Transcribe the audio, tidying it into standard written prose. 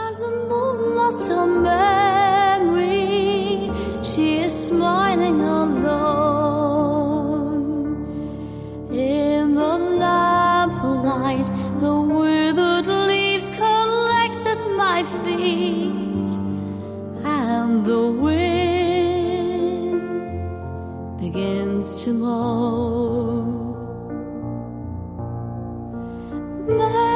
As a moon lost her memory, she is smiling alone. In the lamplight, the withered leaves collect at my feet, and the wind begins to moan.